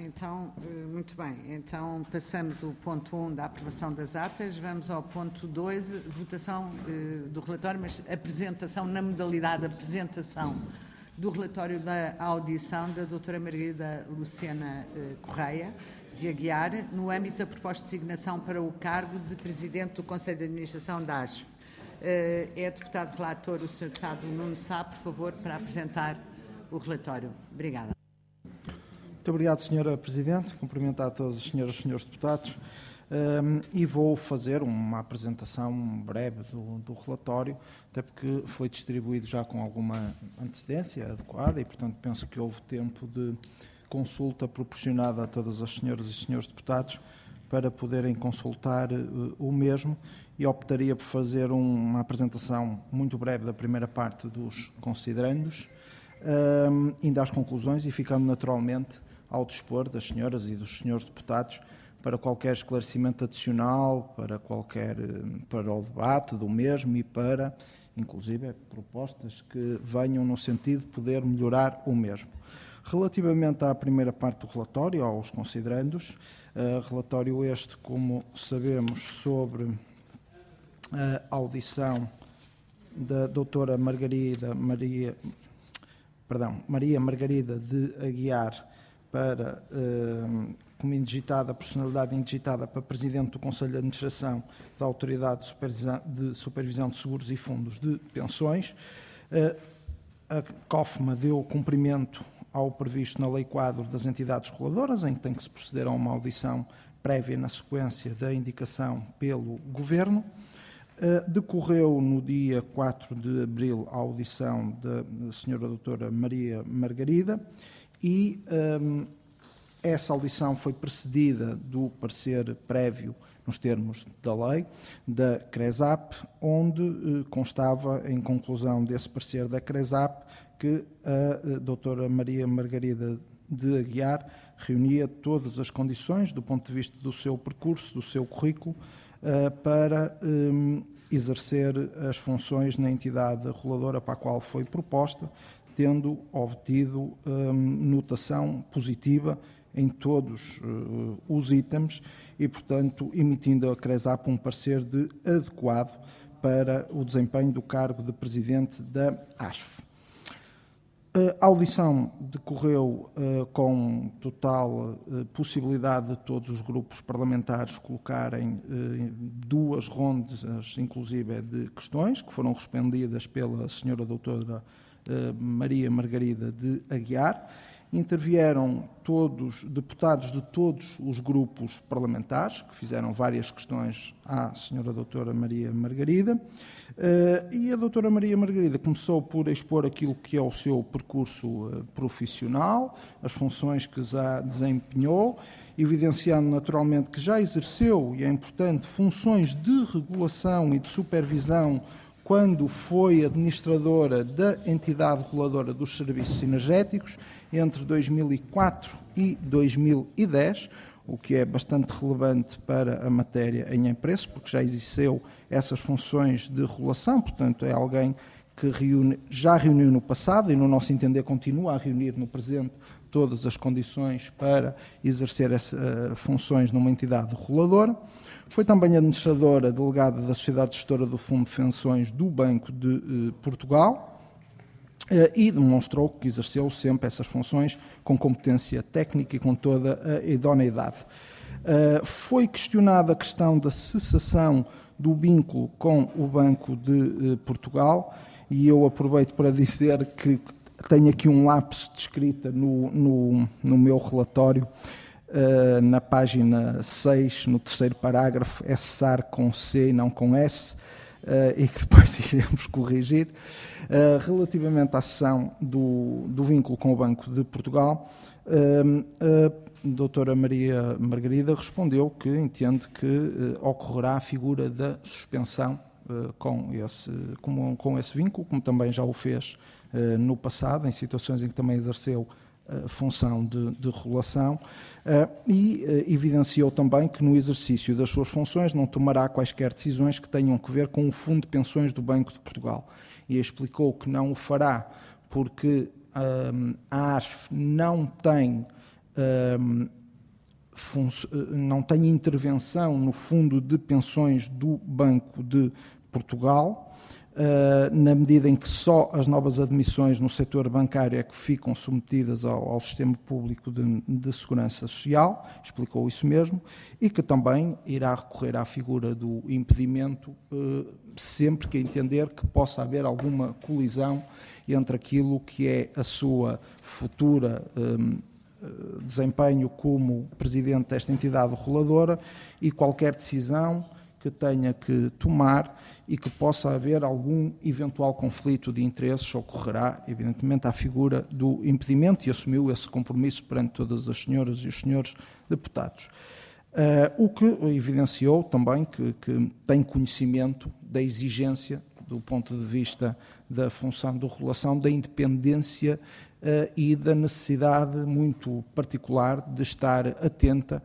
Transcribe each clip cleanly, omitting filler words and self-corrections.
Então, muito bem. Então, passamos o ponto 1 da aprovação das atas. Vamos ao ponto 2, votação do relatório, mas apresentação, na modalidade apresentação do relatório da audição da doutora Margarida Lucena Correia de Aguiar, no âmbito da proposta de designação para o cargo de Presidente do Conselho de Administração da ASF. É deputado relator o Sr. Deputado Nuno Sá, por favor, para apresentar o relatório. Obrigada. Muito obrigado, Sra. Presidente. Cumprimentar a todas as senhoras e senhores deputados e vou fazer uma apresentação breve do relatório, até porque foi distribuído já com alguma antecedência adequada e, portanto, penso que houve tempo de consulta proporcionada a todas as senhoras e senhores deputados para poderem consultar o mesmo, e optaria por fazer uma apresentação muito breve da primeira parte dos considerandos, ainda às conclusões, e ficando naturalmente ao dispor das senhoras e dos senhores deputados para qualquer esclarecimento adicional, para o debate do mesmo e para, inclusive, propostas que venham no sentido de poder melhorar o mesmo. Relativamente à primeira parte do relatório, aos considerandos, relatório este, como sabemos, sobre a audição da doutora Maria Margarida de Aguiar para, como indigitada, personalidade indigitada para Presidente do Conselho de Administração da Autoridade de Supervisão de Seguros e Fundos de Pensões. A COFMA deu cumprimento ao previsto na Lei Quadro das Entidades Reguladoras, em que tem que se proceder a uma audição prévia na sequência da indicação pelo Governo. Decorreu no dia 4 de abril a audição da senhora doutora Maria Margarida e essa audição foi precedida do parecer prévio nos termos da lei, da CRESAP, onde constava, em conclusão desse parecer da CRESAP, que a doutora Maria Margarida de Aguiar reunia todas as condições, do ponto de vista do seu percurso, do seu currículo, para exercer as funções na entidade reguladora para a qual foi proposta, tendo obtido notação positiva em todos os itens e, portanto, emitindo a CRESAP um parecer de adequado para o desempenho do cargo de Presidente da ASF. A audição decorreu com total possibilidade de todos os grupos parlamentares colocarem duas rondas, inclusive, de questões, que foram respondidas pela senhora doutora Maria Margarida de Aguiar. Intervieram todos, deputados de todos os grupos parlamentares, que fizeram várias questões à senhora doutora Maria Margarida, e a doutora Maria Margarida começou por expor aquilo que é o seu percurso profissional, as funções que já desempenhou, evidenciando naturalmente que já exerceu, e é importante, funções de regulação e de supervisão quando foi administradora da entidade reguladora dos serviços energéticos entre 2004 e 2010, o que é bastante relevante para a matéria em empresa, porque já exerceu essas funções de regulação, portanto é alguém que já reuniu no passado e, no nosso entender, continua a reunir no presente todas as condições para exercer essas funções numa entidade reguladora. Foi também administradora delegada da Sociedade Gestora do Fundo de Pensões do Banco de Portugal e demonstrou que exerceu sempre essas funções com competência técnica e com toda a idoneidade. Foi questionada a questão da cessação do vínculo com o Banco de Portugal e eu aproveito para dizer que tenho aqui um lapso de escrita no meu relatório. Na página 6, no terceiro parágrafo, é cessar com C e não com S, e que depois iremos corrigir. Relativamente à cessão do vínculo com o Banco de Portugal, a doutora Maria Margarida respondeu que entende que ocorrerá a figura da suspensão com esse vínculo, como também já o fez no passado, em situações em que também exerceu função de regulação, e evidenciou também que no exercício das suas funções não tomará quaisquer decisões que tenham que ver com o Fundo de Pensões do Banco de Portugal. E explicou que não o fará porque a ASF não tem não tem intervenção no Fundo de Pensões do Banco de Portugal, na medida em que só as novas admissões no setor bancário é que ficam submetidas ao sistema público de segurança social, explicou isso mesmo, e que também irá recorrer à figura do impedimento sempre que entender que possa haver alguma colisão entre aquilo que é a sua futura desempenho como presidente desta entidade reguladora e qualquer decisão que tenha que tomar e que possa haver algum eventual conflito de interesses, ocorrerá, evidentemente, à figura do impedimento, e assumiu esse compromisso perante todas as senhoras e os senhores deputados. O que evidenciou também que tem conhecimento da exigência, do ponto de vista da função de regulação, da independência e da necessidade muito particular de estar atenta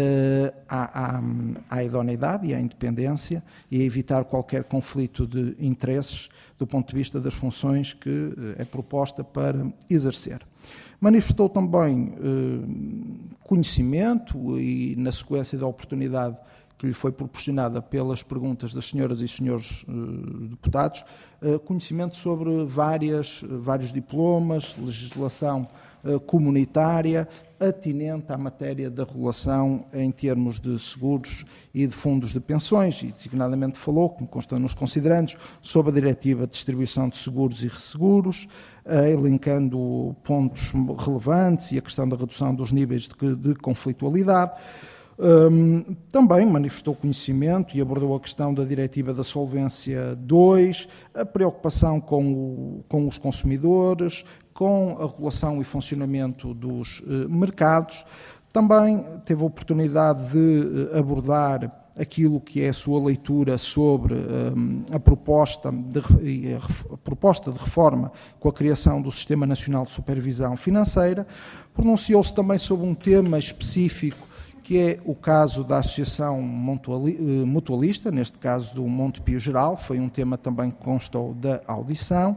à idoneidade e à independência e a evitar qualquer conflito de interesses do ponto de vista das funções que é proposta para exercer. Manifestou também conhecimento e, na sequência da oportunidade que lhe foi proporcionada pelas perguntas das senhoras e senhores deputados, conhecimento sobre vários diplomas, legislação comunitária atinente à matéria da regulação em termos de seguros e de fundos de pensões, e designadamente falou, como consta nos considerandos, sobre a Diretiva de Distribuição de Seguros e Resseguros, elencando pontos relevantes e a questão da redução dos níveis de conflitualidade. Também manifestou conhecimento e abordou a questão da Diretiva da Solvência 2, a preocupação com os consumidores, com a regulação e funcionamento dos mercados. Também teve a oportunidade de abordar aquilo que é a sua leitura sobre a proposta de reforma com a criação do Sistema Nacional de Supervisão Financeira. Pronunciou-se também sobre um tema específico que é o caso da Associação Mutualista, neste caso do Monte Pio Geral, foi um tema também que constou da audição,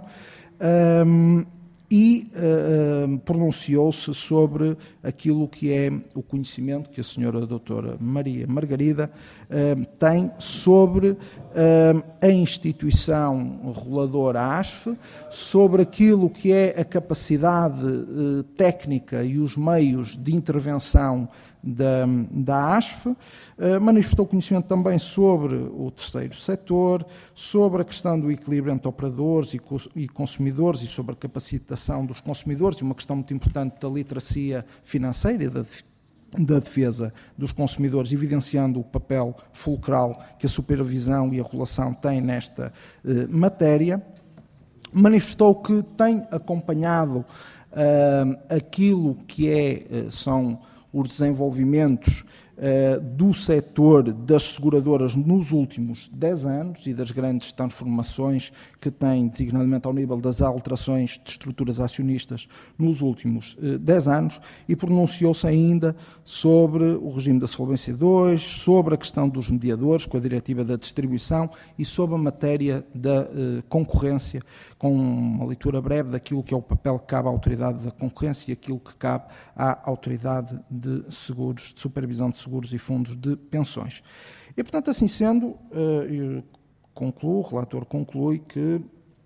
e pronunciou-se sobre aquilo que é o conhecimento que a senhora doutora Maria Margarida tem sobre a instituição reguladora ASF, sobre aquilo que é a capacidade técnica e os meios de intervenção da ASF, manifestou conhecimento também sobre o terceiro setor, sobre a questão do equilíbrio entre operadores e consumidores e sobre a capacitação dos consumidores, e uma questão muito importante da literacia financeira e da defesa dos consumidores, evidenciando o papel fulcral que a supervisão e a regulação têm nesta matéria. Manifestou que tem acompanhado aquilo que são os desenvolvimentos do setor das seguradoras nos últimos 10 anos e das grandes transformações que tem, designadamente ao nível das alterações de estruturas acionistas nos últimos 10 anos, e pronunciou-se ainda sobre o regime da Solvência 2, sobre a questão dos mediadores com a Diretiva da Distribuição e sobre a matéria da concorrência, com uma leitura breve daquilo que é o papel que cabe à Autoridade da Concorrência e aquilo que cabe à Autoridade de Seguros, de Supervisão de Seguros e Fundos de Pensões. E, portanto, assim sendo, o relator conclui que,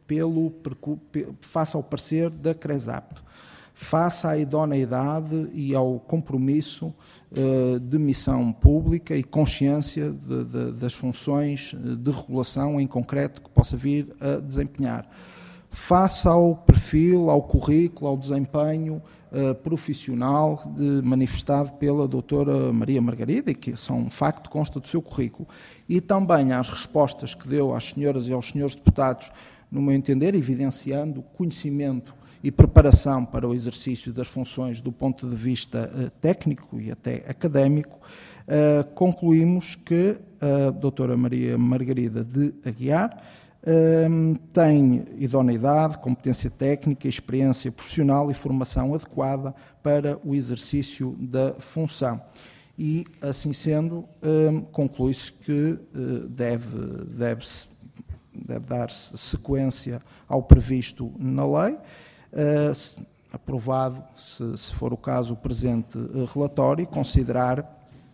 face ao parecer da CRESAP, face à idoneidade e ao compromisso de missão pública e consciência das funções de regulação em concreto que possa vir a desempenhar, face ao perfil, ao currículo, ao desempenho profissional manifestado pela doutora Maria Margarida, e que são um facto, consta do seu currículo, e também às respostas que deu às senhoras e aos senhores deputados, no meu entender, evidenciando conhecimento e preparação para o exercício das funções do ponto de vista técnico e até académico, concluímos que a doutora Maria Margarida de Aguiar tem idoneidade, competência técnica, experiência profissional e formação adequada para o exercício da função. E, assim sendo, conclui-se que deve dar-se sequência ao previsto na lei, aprovado, se for o caso, o presente relatório, e considerar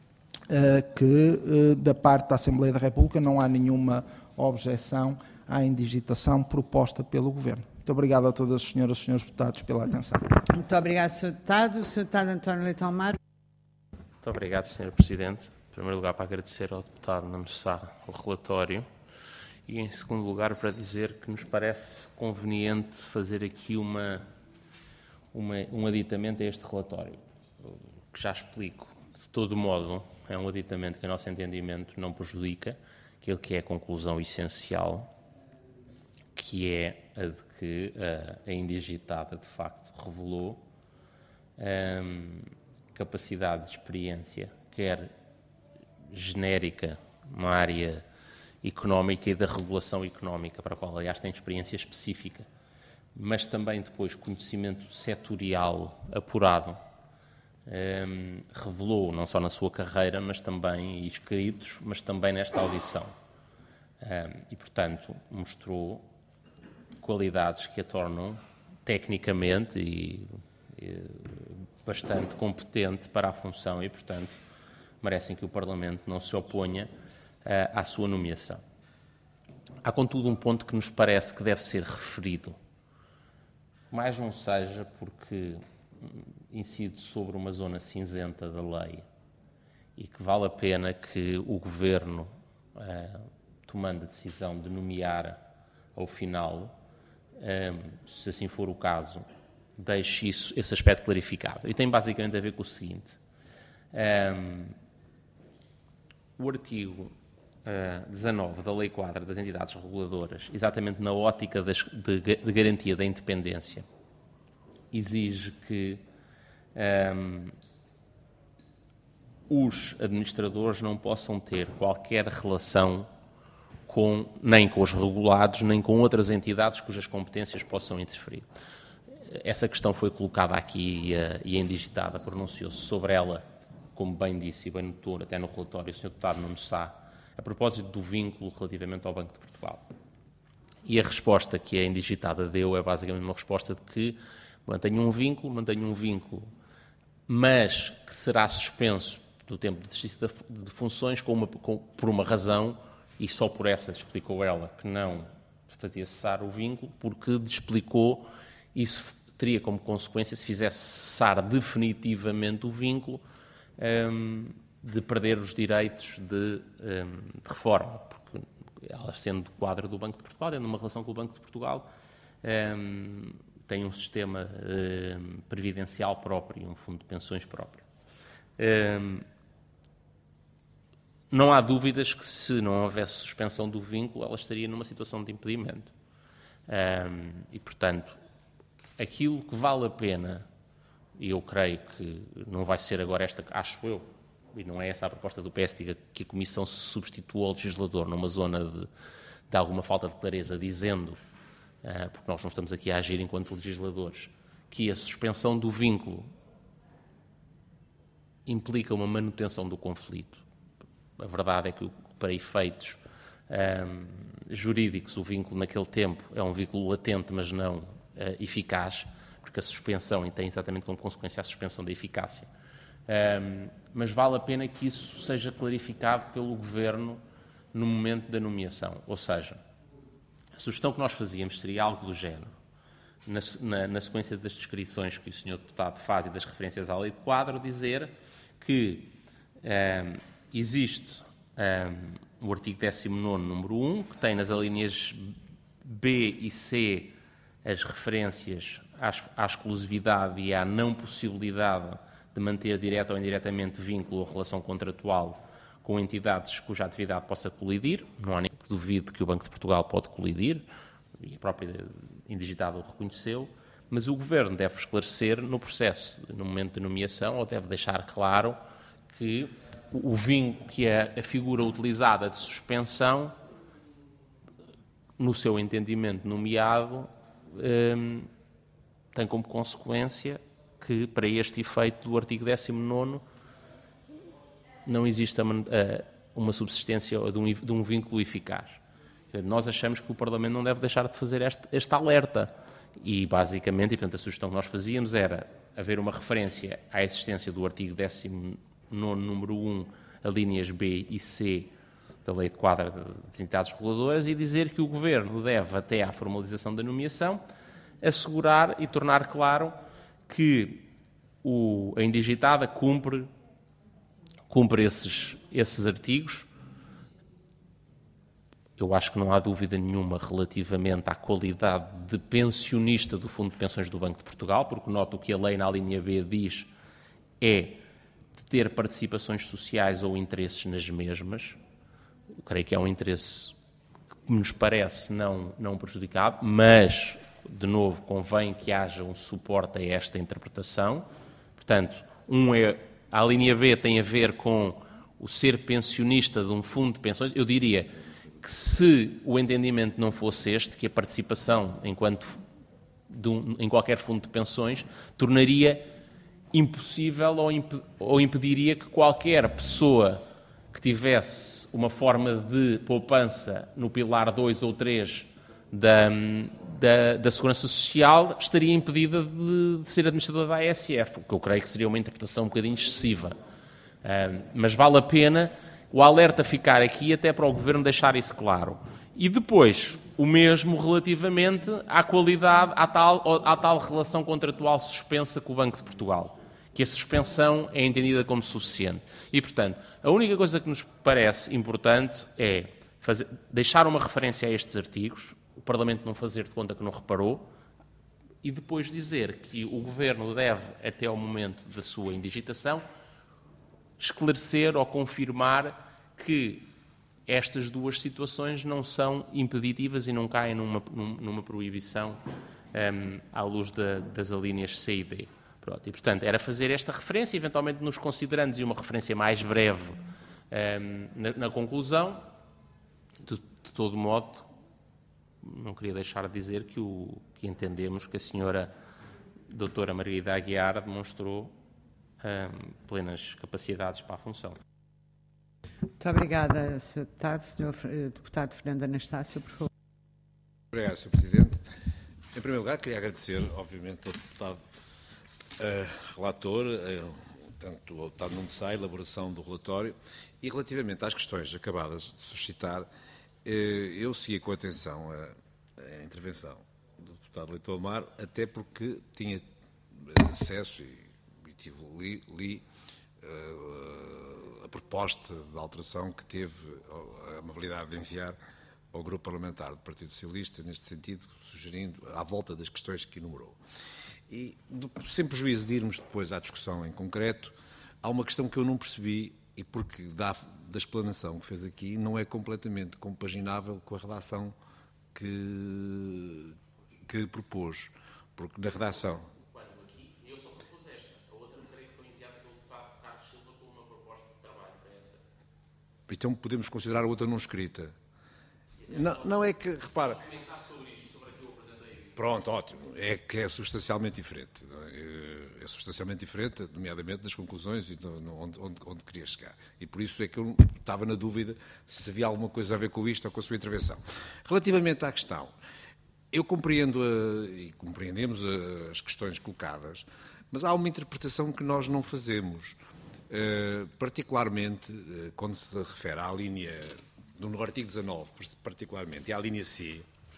que da parte da Assembleia da República não há nenhuma objeção à indigitação proposta pelo Governo. Muito obrigado a todas as senhoras e senhores deputados pela atenção. Muito obrigado, Sr. Deputado. O Sr. Deputado António Leitão Amaro. Muito obrigado, Sr. Presidente. Em primeiro lugar, para agradecer ao deputado Nuno Sá o relatório e, em segundo lugar, para dizer que nos parece conveniente fazer aqui um aditamento a este relatório, que já explico. De todo modo, é um aditamento que, a nosso entendimento, não prejudica aquilo que é a conclusão essencial, que é a de que a indigitada, de facto, revelou capacidade de experiência, quer genérica na área económica e da regulação económica, para a qual, aliás, tem experiência específica, mas também depois conhecimento setorial apurado, revelou, não só na sua carreira, mas também escritos, mas também nesta audição. E, portanto, mostrou qualidades que a tornam tecnicamente e bastante competente para a função e, portanto, merecem que o Parlamento não se oponha à sua nomeação. Há, contudo, um ponto que nos parece que deve ser referido, mais não seja porque incide sobre uma zona cinzenta da lei e que vale a pena que o Governo, tomando a decisão de nomear ao final, se assim for o caso, deixe esse aspecto clarificado. E tem basicamente a ver com o seguinte. O artigo 19 da Lei Quadra das Entidades Reguladoras, exatamente na ótica de garantia da independência, exige que os administradores não possam ter qualquer relação nem com os regulados, nem com outras entidades cujas competências possam interferir. Essa questão foi colocada aqui e a indigitada pronunciou-se sobre ela, como bem disse e bem notou até no relatório o Sr. Deputado Nuno Sá, a propósito do vínculo relativamente ao Banco de Portugal. E a resposta que a indigitada deu é basicamente uma resposta de que mantenho um vínculo, mas que será suspenso do tempo de exercício de funções por uma razão, e só por essa explicou ela que não fazia cessar o vínculo, porque explicou isso teria como consequência, se fizesse cessar definitivamente o vínculo, de perder os direitos de reforma, porque ela, sendo quadro do Banco de Portugal, tendo uma relação com o Banco de Portugal, tem um sistema previdencial próprio, um fundo de pensões próprio. Não há dúvidas que, se não houvesse suspensão do vínculo, ela estaria numa situação de impedimento. E, portanto, aquilo que vale a pena, e eu creio que não vai ser agora esta, acho eu, e não é essa a proposta do PSD, que a Comissão se substitua ao legislador numa zona de alguma falta de clareza, dizendo, porque nós não estamos aqui a agir enquanto legisladores, que a suspensão do vínculo implica uma manutenção do conflito. A verdade é que, para efeitos jurídicos, o vínculo naquele tempo é um vínculo latente, mas não eficaz, porque a suspensão tem exatamente como consequência a suspensão da eficácia. Mas vale a pena que isso seja clarificado pelo Governo no momento da nomeação. Ou seja, a sugestão que nós fazíamos seria algo do género, na sequência das descrições que o Sr. Deputado faz e das referências à Lei de Quadro, dizer que existe o artigo 19º, número 1, que tem nas alíneas B e C as referências à exclusividade e à não possibilidade de manter direta ou indiretamente vínculo ou relação contratual com entidades cuja atividade possa colidir. Não há ninguém que duvide que o Banco de Portugal pode colidir, e a própria indigitada o reconheceu, mas o Governo deve esclarecer no processo, no momento de nomeação, ou deve deixar claro que o vínculo, que é a figura utilizada de suspensão, no seu entendimento nomeado, tem como consequência que, para este efeito do artigo 19º, não existe uma subsistência de um vínculo eficaz. Nós achamos que o Parlamento não deve deixar de fazer este alerta, E, basicamente, e portanto, a sugestão que nós fazíamos era haver uma referência à existência do artigo 19º, número 1, a linhas B e C da Lei de Quadro das Entidades Reguladoras, e dizer que o Governo deve, até à formalização da nomeação, assegurar e tornar claro que a indigitada cumpre esses artigos. Eu acho que não há dúvida nenhuma relativamente à qualidade de pensionista do Fundo de Pensões do Banco de Portugal, porque noto que a lei na linha B diz é de ter participações sociais ou interesses nas mesmas. Eu creio que é um interesse que nos parece não prejudicado, mas, de novo, convém que haja um suporte a esta interpretação. Portanto, a linha B tem a ver com o ser pensionista de um fundo de pensões. Eu diria que, se o entendimento não fosse este, que a participação em qualquer fundo de pensões tornaria impossível ou impediria que qualquer pessoa que tivesse uma forma de poupança no pilar 2 ou 3 da Segurança Social estaria impedida de ser administradora da ASF, o que eu creio que seria uma interpretação um bocadinho excessiva. Mas vale a pena o alerta ficar aqui, até para o Governo deixar isso claro. E depois, o mesmo relativamente à qualidade, à tal relação contratual suspensa com o Banco de Portugal, que a suspensão é entendida como suficiente. E, portanto, a única coisa que nos parece importante é deixar uma referência a estes artigos, o Parlamento não fazer de conta que não reparou, e depois dizer que o Governo deve, até ao momento da sua indigitação, esclarecer ou confirmar que estas duas situações não são impeditivas e não caem numa proibição à luz das alíneas C e D. Pronto, e, portanto, era fazer esta referência, eventualmente nos considerando, e uma referência mais breve na conclusão. De todo modo, não queria deixar de dizer que entendemos que a senhora doutora Margarida Aguiar demonstrou plenas capacidades para a função. Muito obrigada, Sr. Deputado. Sr. Deputado Fernando Anastácio, por favor. Obrigado, Sr. Presidente. Em primeiro lugar, queria agradecer, obviamente, ao deputado relator, tanto ao deputado Nuno Sá, a elaboração do relatório, e relativamente às questões acabadas de suscitar, eu segui com atenção a intervenção do deputado Leitão Amaro, até porque tinha acesso e li a proposta de alteração que teve a amabilidade de enviar ao Grupo Parlamentar do Partido Socialista, neste sentido, sugerindo, à volta das questões que enumerou. E, sem prejuízo de irmos depois à discussão em concreto, há uma questão que eu não percebi, e porque da explanação que fez aqui não é completamente compaginável com a redação que propôs, porque na redação... Eu só propus esta, a outra não creio que foi enviada pelo deputado Carlos Silva como uma proposta de trabalho para essa. Então podemos considerar a outra não escrita. Não é que, repara... Comentar sobre isto, sobre aquilo que eu apresentei. Pronto, ótimo. É que é substancialmente diferente. É substancialmente diferente, nomeadamente das conclusões e onde queria chegar. E por isso é que eu estava na dúvida se havia alguma coisa a ver com isto ou com a sua intervenção. Relativamente à questão, eu compreendo e compreendemos as questões colocadas, mas há uma interpretação que nós não fazemos. Particularmente, quando se refere à linha, no artigo 19, particularmente, e à linha C,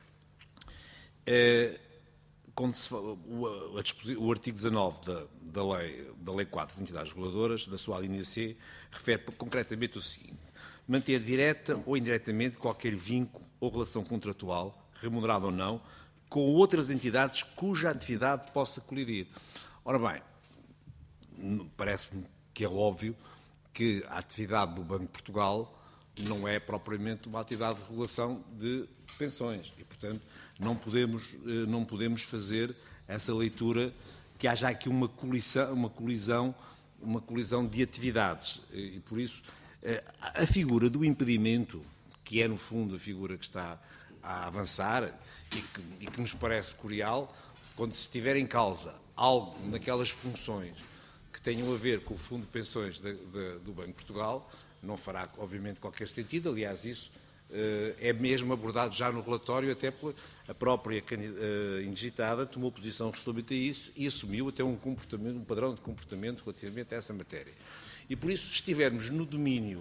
quando o artigo 19 da Lei 4 das Entidades Reguladoras, na sua linha C, refere concretamente o seguinte: manter direta ou indiretamente qualquer vínculo ou relação contratual, remunerado ou não, com outras entidades cuja atividade possa colidir. Ora bem, parece-me que é óbvio que a atividade do Banco de Portugal não é propriamente uma atividade de regulação de pensões e, portanto, não podemos fazer essa leitura que haja aqui uma colisão de atividades. E, por isso, a figura do impedimento, que é, no fundo, a figura que está a avançar e que nos parece curial, quando se estiver em causa algo naquelas funções que tenham a ver com o Fundo de Pensões do Banco de Portugal, não fará, obviamente, qualquer sentido. Aliás, isso é mesmo abordado já no relatório, até a própria indigitada tomou posição relativamente a isso e assumiu até um padrão de comportamento relativamente a essa matéria. E por isso, se estivermos no domínio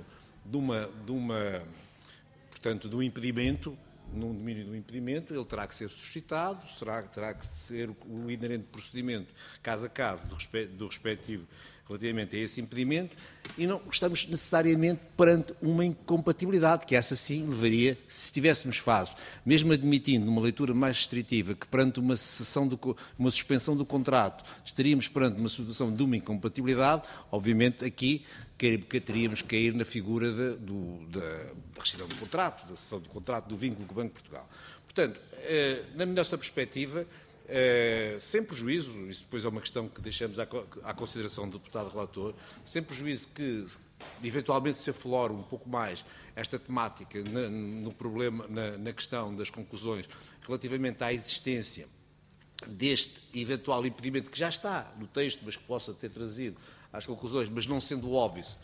portanto, do impedimento, num domínio do impedimento, ele terá que ser suscitado, terá que ser o inerente procedimento, caso a caso, do respectivo relativamente a esse impedimento, e não estamos necessariamente perante uma incompatibilidade, que essa sim levaria, se tivéssemos fase, mesmo admitindo uma leitura mais restritiva, que perante uma suspensão do contrato, estaríamos perante uma situação de uma incompatibilidade, obviamente aqui teríamos que cair na figura da rescisão do contrato, da cessão do contrato, do vínculo com o Banco de Portugal. Portanto, na nossa perspectiva, sem prejuízo, isso depois é uma questão que deixamos à consideração do deputado relator, sem prejuízo que eventualmente se aflore um pouco mais esta temática no problema, na questão das conclusões relativamente à existência deste eventual impedimento que já está no texto, mas que possa ter trazido às conclusões, mas não sendo óbvio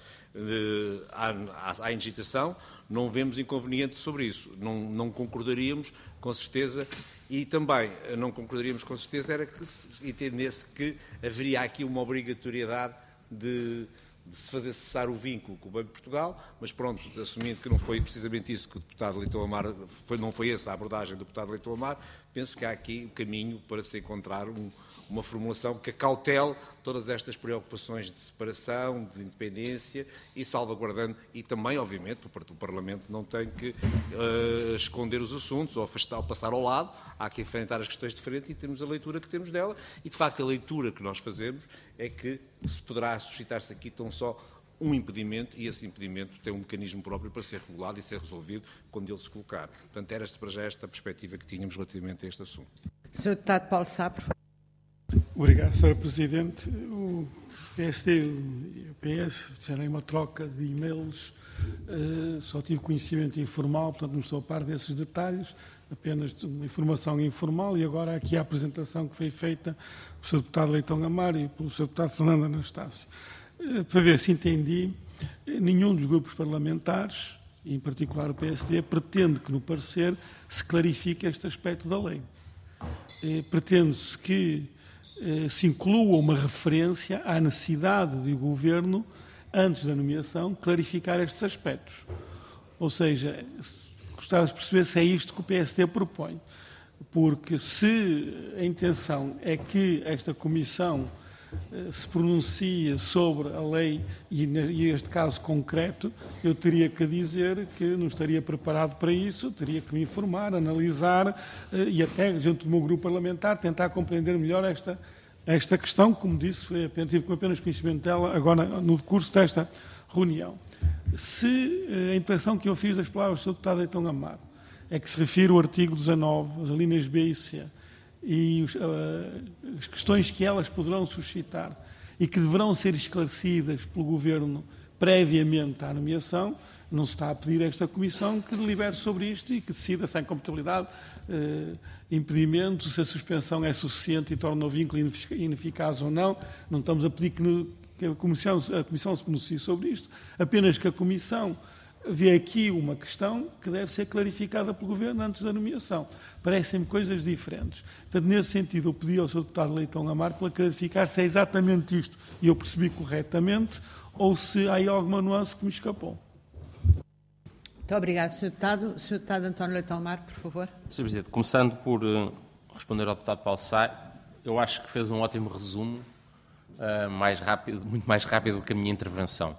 à indigitação, não vemos inconveniente sobre isso. Não concordaríamos, com certeza, e também não concordaríamos, com certeza, era que se entendesse que haveria aqui uma obrigatoriedade de se fazer cessar o vínculo com o Banco de Portugal, mas pronto, assumindo que não foi precisamente isso que o deputado Leitão Amar, não foi essa a abordagem do deputado Leitão Amar, penso que há aqui um caminho para se encontrar uma formulação que acautele todas estas preocupações de separação, de independência e salvaguardando, e também, obviamente, o Parlamento não tem que esconder os assuntos ou passar ao lado, há que enfrentar as questões diferentes e temos a leitura que temos dela, e de facto a leitura que nós fazemos é que se poderá suscitar-se aqui tão só um impedimento, e esse impedimento tem um mecanismo próprio para ser regulado e ser resolvido quando ele se colocar. Portanto, era para já esta perspectiva que tínhamos relativamente a este assunto. Sr. Deputado Paulo Sá, por favor. Obrigado, Sra. Presidente. O PSD e o PS fizeram uma troca de e-mails, só tive conhecimento informal, portanto não estou a par desses detalhes, apenas uma informação informal, e agora aqui a apresentação que foi feita pelo Sr. Deputado Leitão Amar e pelo Sr. Deputado Fernando Anastácio. Para ver se entendi, nenhum dos grupos parlamentares, em particular o PSD, pretende que no parecer se clarifique este aspecto da lei. Pretende-se que se inclua uma referência à necessidade de o Governo, antes da nomeação, clarificar estes aspectos. Ou seja, gostava de perceber se é isto que o PSD propõe. Porque se a intenção é que esta Comissão se pronuncia sobre a lei e este caso concreto, eu teria que dizer que não estaria preparado para isso, teria que me informar, analisar e até, junto do meu grupo parlamentar, tentar compreender melhor esta questão, como disse, tive apenas conhecimento dela agora no curso desta reunião. Se a impressão que eu fiz das palavras do Sr. Deputado Leitão Amar é que se refere ao artigo 19, as alíneas B e C, e as questões que elas poderão suscitar e que deverão ser esclarecidas pelo Governo previamente à nomeação, não se está a pedir a esta Comissão que delibere sobre isto e que decida se há incompatibilidade, impedimento, se a suspensão é suficiente e torna o vínculo ineficaz ou não. Não estamos a pedir que a Comissão se pronuncie sobre isto, apenas que a Comissão vê aqui uma questão que deve ser clarificada pelo Governo antes da nomeação. Parecem-me coisas diferentes. Portanto, nesse sentido, eu pedi ao Sr. Deputado Leitão Amar para clarificar se é exatamente isto e eu percebi corretamente ou se há aí alguma nuance que me escapou. Muito obrigado, Sr. Deputado. Sr. Deputado António Leitão Amar, por favor. Sr. Presidente, começando por responder ao deputado Paulo Sá, eu acho que fez um ótimo resumo, muito mais rápido do que a minha intervenção.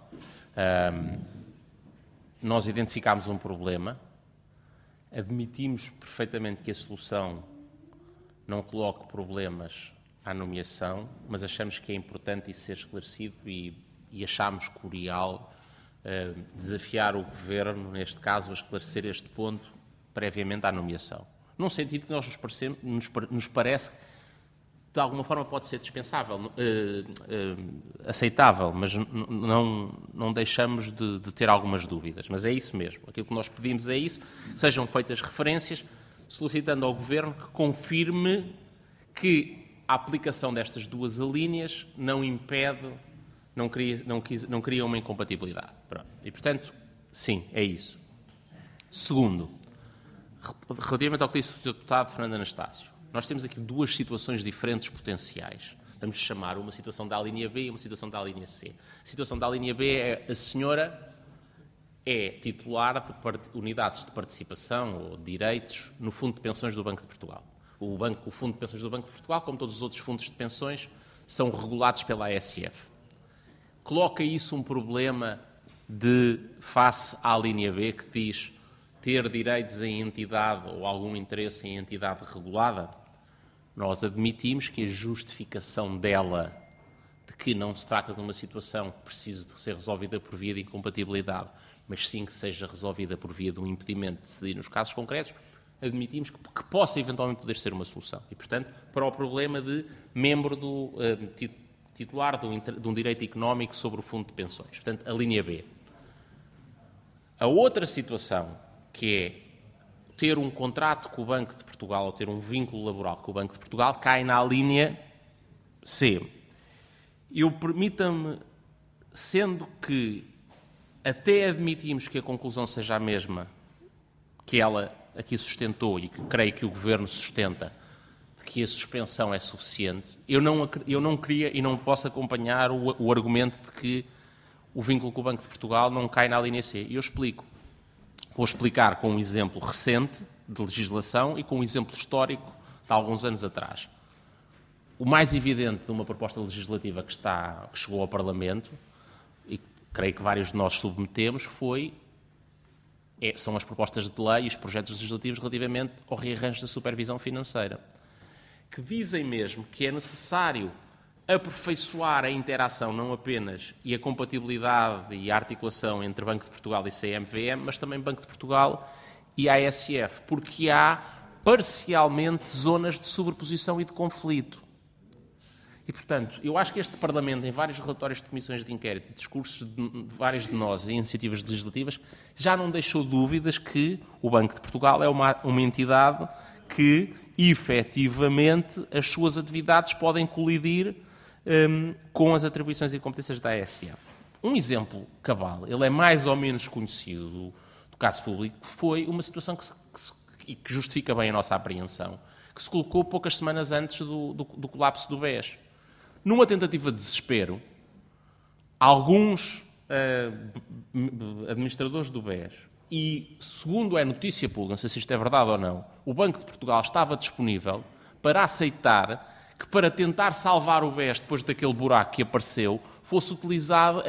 Nós identificámos um problema, admitimos perfeitamente que a solução não coloque problemas à nomeação, mas achamos que é importante isso ser esclarecido e achamos curial desafiar o Governo, neste caso, a esclarecer este ponto previamente à nomeação. Num sentido que nos parece que, de alguma forma, pode ser dispensável, aceitável, mas não deixamos de ter algumas dúvidas. Mas é isso mesmo. Aquilo que nós pedimos é isso, sejam feitas referências, solicitando ao Governo que confirme que a aplicação destas duas alíneas não impede, não cria uma incompatibilidade. Pronto. E, portanto, sim, é isso. Segundo, relativamente ao que disse o Sr. Deputado Fernando Anastácio, nós temos aqui duas situações diferentes potenciais. Vamos chamar uma situação da linha B e uma situação da linha C. A situação da linha B é a senhora é titular de unidades de participação ou de direitos no Fundo de Pensões do Banco de Portugal. O Fundo de Pensões do Banco de Portugal, como todos os outros fundos de pensões, são regulados pela ASF. Coloca isso um problema de face à linha B, que diz ter direitos em entidade ou algum interesse em entidade regulada? Nós admitimos que a justificação dela de que não se trata de uma situação que precise de ser resolvida por via de incompatibilidade, mas sim que seja resolvida por via de um impedimento de decidir nos casos concretos, admitimos que possa eventualmente poder ser uma solução. E, portanto, para o problema de membro titular de um direito económico sobre o Fundo de Pensões. Portanto, a linha B. A outra situação, que é ter um contrato com o Banco de Portugal ou ter um vínculo laboral com o Banco de Portugal, cai na linha C. Permita-me, sendo que até admitimos que a conclusão seja a mesma que ela aqui sustentou e que creio que o Governo sustenta, de que a suspensão é suficiente, eu não queria e não posso acompanhar o argumento de que o vínculo com o Banco de Portugal não cai na linha C. E eu explico. Vou explicar com um exemplo recente de legislação e com um exemplo histórico de alguns anos atrás. O mais evidente de uma proposta legislativa que chegou ao Parlamento, e creio que vários de nós submetemos, são as propostas de lei e os projetos legislativos relativamente ao rearranjo da supervisão financeira, que dizem mesmo que é necessário aperfeiçoar a interação não apenas e a compatibilidade e a articulação entre Banco de Portugal e CMVM, mas também Banco de Portugal e ASF, porque há parcialmente zonas de sobreposição e de conflito. E, portanto, eu acho que este Parlamento, em vários relatórios de comissões de inquérito, discursos de vários de nós e iniciativas legislativas, já não deixou dúvidas que o Banco de Portugal é uma entidade que, efetivamente, as suas atividades podem colidir com as atribuições e competências da ASF. Um exemplo cabal, ele é mais ou menos conhecido do caso público, foi uma situação que justifica bem a nossa apreensão, que se colocou poucas semanas antes do colapso do BES. Numa tentativa de desespero, alguns administradores do BES, e segundo é notícia pública, não sei se isto é verdade ou não, o Banco de Portugal estava disponível para aceitar que, para tentar salvar o BES depois daquele buraco que apareceu, fosse utilizada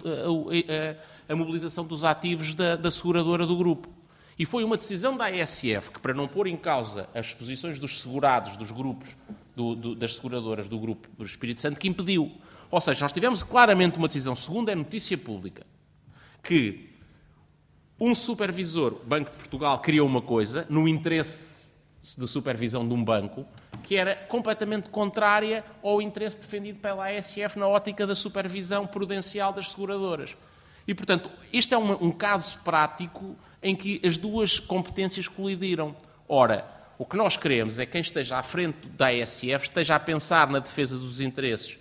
a mobilização dos ativos da seguradora do grupo. E foi uma decisão da ASF que, para não pôr em causa as posições dos segurados dos grupos, das seguradoras do grupo do Espírito Santo, que impediu. Ou seja, nós tivemos claramente uma decisão, segundo é notícia pública, que um supervisor, o Banco de Portugal, criou uma coisa, no interesse de supervisão de um banco, que era completamente contrária ao interesse defendido pela ASF na ótica da supervisão prudencial das seguradoras. E, portanto, este é um caso prático em que as duas competências colidiram. Ora, o que nós queremos é que quem esteja à frente da ASF esteja a pensar na defesa dos interesses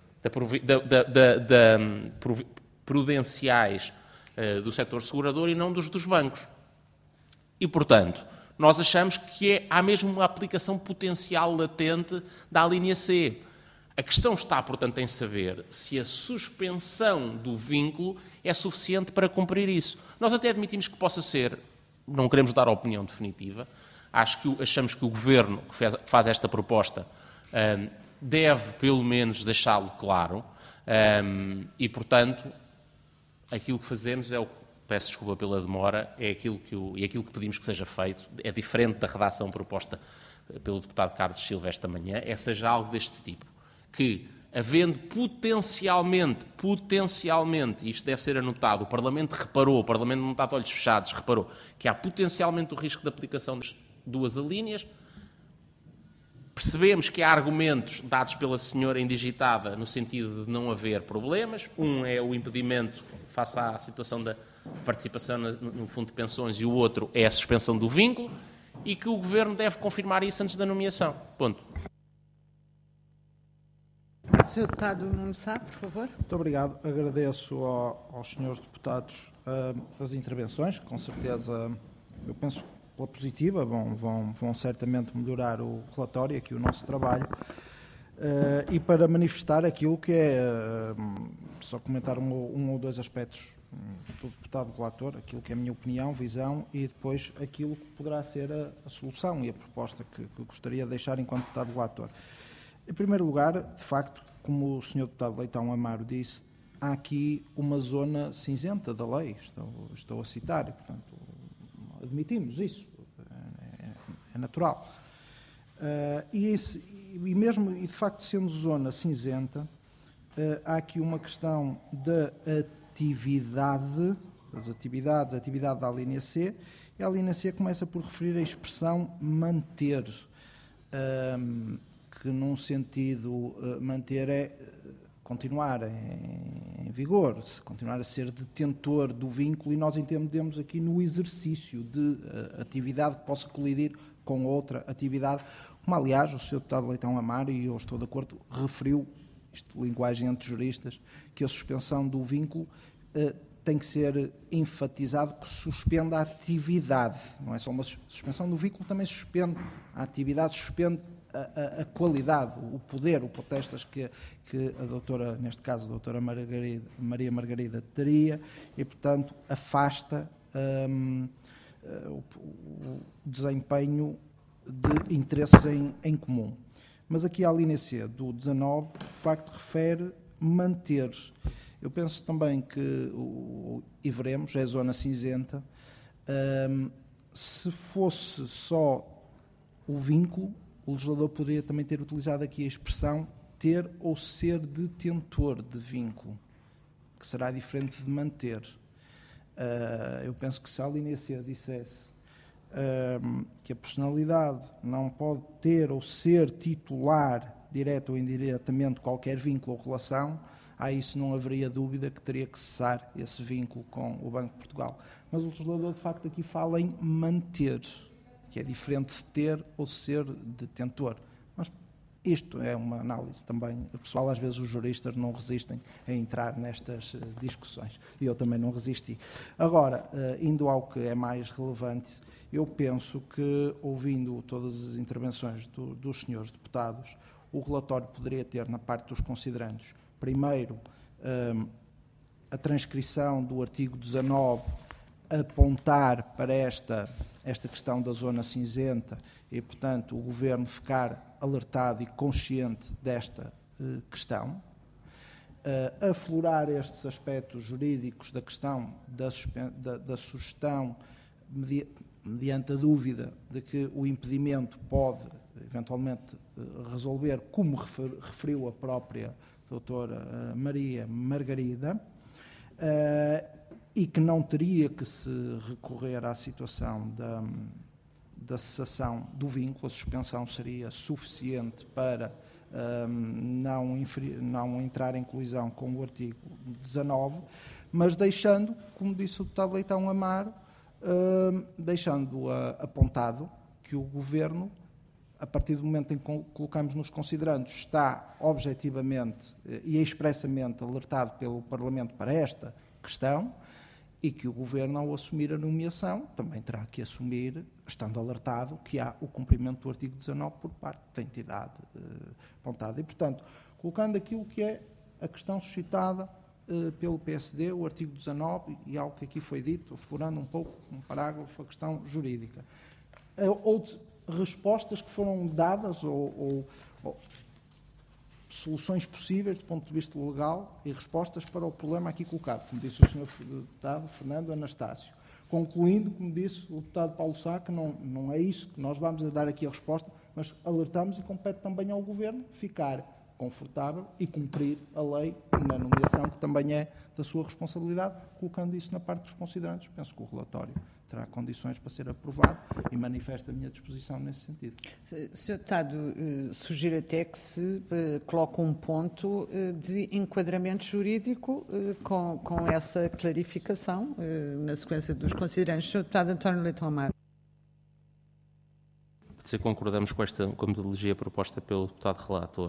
prudenciais do setor segurador e não dos bancos. E, portanto, nós achamos que há mesmo uma aplicação potencial latente da linha C. A questão está, portanto, em saber se a suspensão do vínculo é suficiente para cumprir isso. Nós até admitimos que possa ser, não queremos dar a opinião definitiva, achamos que o Governo que faz esta proposta deve, pelo menos, deixá-lo claro e, portanto, aquilo que fazemos é peço desculpa pela demora, é aquilo que pedimos que seja feito, é diferente da redação proposta pelo deputado Carlos Silva esta manhã, seja algo deste tipo, que, havendo potencialmente, e isto deve ser anotado, o Parlamento não está de olhos fechados, reparou que há potencialmente o risco de aplicação das duas alíneas. Percebemos que há argumentos dados pela senhora indigitada no sentido de não haver problemas. Um é o impedimento face à situação da participação no Fundo de Pensões e o outro é a suspensão do vínculo e que o Governo deve confirmar isso antes da nomeação. Ponto. Sr. Deputado Nuno Sá, por favor. Muito obrigado. Agradeço aos senhores deputados as intervenções, que com certeza eu penso, pela positiva, vão certamente melhorar o relatório, aqui o nosso trabalho, e para manifestar aquilo que é, só comentar um ou dois aspectos do deputado relator, aquilo que é a minha opinião, visão, e depois aquilo que poderá ser a solução e a proposta que gostaria de deixar enquanto deputado relator. Em primeiro lugar, de facto, como o Sr. Deputado Leitão Amaro disse, há aqui uma zona cinzenta da lei, estou a citar, e, portanto, admitimos isso, é natural. E de facto, sendo zona cinzenta, há aqui uma questão da atividade da linha C, e a linha C começa por referir a expressão manter, que num sentido manter é continuar em vigor, continuar a ser detentor do vínculo, e nós entendemos aqui no exercício de atividade que possa colidir com outra atividade, como aliás o Sr. Deputado Leitão Amaro, e eu estou de acordo, referiu, isto linguagem entre juristas, que a suspensão do vínculo tem que ser enfatizado que suspende a atividade, não é só uma suspensão do vínculo, também suspende a atividade, suspende a qualidade, o poder, o potestas que a doutora, neste caso a doutora Maria Margarida teria, e portanto afasta o desempenho de interesses em comum. Mas aqui a linha C do 19, de facto, refere manter. Eu penso também que, e veremos, é a zona cinzenta, se fosse só o vínculo, o legislador poderia também ter utilizado aqui a expressão ter ou ser detentor de vínculo, que será diferente de manter. Eu penso que se a linha C dissesse que a personalidade não pode ter ou ser titular, direto ou indiretamente, qualquer vínculo ou relação, a isso não haveria dúvida que teria que cessar esse vínculo com o Banco de Portugal. Mas o legislador, de facto, aqui fala em manter, que é diferente de ter ou ser detentor. Mas isto é uma análise também pessoal, às vezes os juristas não resistem a entrar nestas discussões, e eu também não resisti. Agora, indo ao que é mais relevante, eu penso que, ouvindo todas as intervenções dos senhores deputados, o relatório poderia ter, na parte dos considerandos, primeiro, a transcrição do artigo 19, apontar para esta questão da zona cinzenta e, portanto, o Governo ficar alertado e consciente desta questão, aflorar estes aspectos jurídicos da questão da sugestão, mediante a dúvida de que o impedimento pode, eventualmente, resolver, como referiu a própria doutora Maria Margarida, e que não teria que se recorrer à situação da cessação do vínculo, a suspensão seria suficiente para não entrar em colisão com o artigo 19, mas deixando, como disse o deputado Leitão Amaro, deixando apontado que o Governo, a partir do momento em que colocamos nos considerandos, está objetivamente e expressamente alertado pelo Parlamento para esta questão, e que o Governo, ao assumir a nomeação, também terá que assumir, estando alertado, que há o cumprimento do artigo 19 por parte da entidade apontada. E, portanto, colocando aquilo que é a questão suscitada pelo PSD, o artigo 19, e algo que aqui foi dito, aflorando um pouco, um parágrafo, a questão jurídica. Outras respostas que foram dadas, ou soluções possíveis do ponto de vista legal e respostas para o problema aqui colocado, como disse o Sr. Deputado Fernando Anastácio. Concluindo, como disse o deputado Paulo Sá, que não é isso que nós vamos dar aqui a resposta, mas alertamos, e compete também ao Governo ficar confortável e cumprir a lei na nomeação, que também é da sua responsabilidade, colocando isso na parte dos considerandos. Penso que o relatório terá condições para ser aprovado e manifesto a minha disposição nesse sentido. Sr. Deputado, sugiro até que se coloque um ponto de enquadramento jurídico com essa clarificação, na sequência dos considerandos. Sr. Deputado António Leitão Amaro. Se concordamos com esta metodologia proposta pelo deputado relator,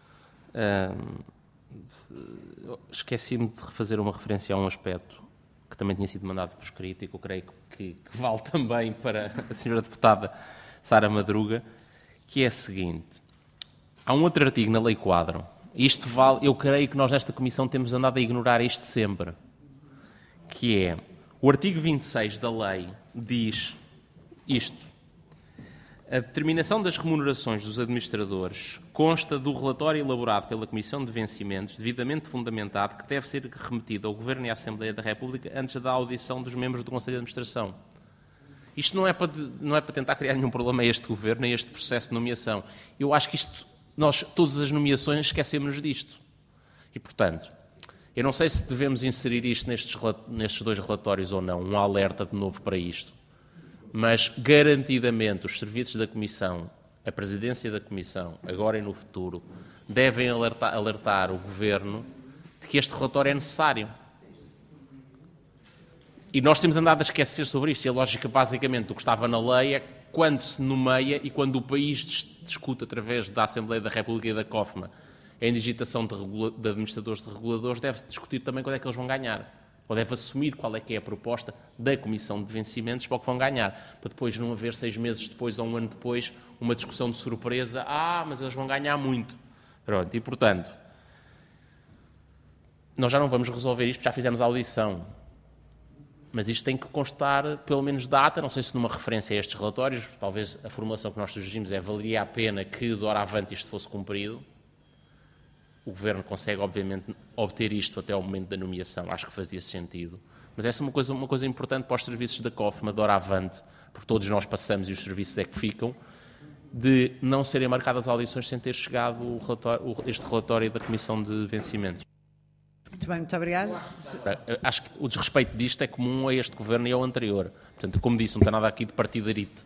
esqueci-me de refazer uma referência a um aspecto que que também tinha sido mandado por escrito e que eu creio que vale também para a senhora deputada Sara Madruga, que é a seguinte. Há um outro artigo na Lei Quadro. Isto vale, eu creio que nós nesta Comissão temos andado a ignorar isto sempre, que é o artigo 26 da lei diz isto. A determinação das remunerações dos administradores consta do relatório elaborado pela Comissão de Vencimentos, devidamente fundamentado, que deve ser remetido ao Governo e à Assembleia da República antes da audição dos membros do Conselho de Administração. Isto não é para tentar criar nenhum problema a este Governo, nem a este processo de nomeação. Eu acho que isto, nós, todas as nomeações, esquecemos disto. E, portanto, eu não sei se devemos inserir isto nestes dois relatórios ou não, um alerta de novo para isto. Mas, garantidamente, os serviços da Comissão, a Presidência da Comissão, agora e no futuro, devem alertar o Governo de que este relatório é necessário. E nós temos andado a esquecer sobre isto. E a lógica, basicamente, do que estava na lei é quando se nomeia e quando o país discute, através da Assembleia da República e da COFMA, a indigitação de administradores de reguladores, deve-se discutir também quando é que eles vão ganhar. Ou deve assumir qual é que é a proposta da Comissão de Vencimentos para o que vão ganhar. Para depois não haver 6 meses depois ou um ano depois uma discussão de surpresa. Mas eles vão ganhar muito. Pronto, e portanto, nós já não vamos resolver isto porque já fizemos a audição. Mas isto tem que constar, pelo menos data, não sei se numa referência a estes relatórios, talvez a formulação que nós sugerimos valeria a pena que de hora avante isto fosse cumprido. O Governo consegue, obviamente, obter isto até ao momento da nomeação. Acho que fazia sentido. Mas essa é uma coisa importante para os serviços da COFMA, de hora avante, porque todos nós passamos e os serviços é que ficam, de não serem marcadas audições sem ter chegado este relatório da Comissão de Vencimentos. Muito bem, muito obrigado. Acho que o desrespeito disto é comum a este Governo e ao anterior. Portanto, como disse, não tem nada aqui de partidarite.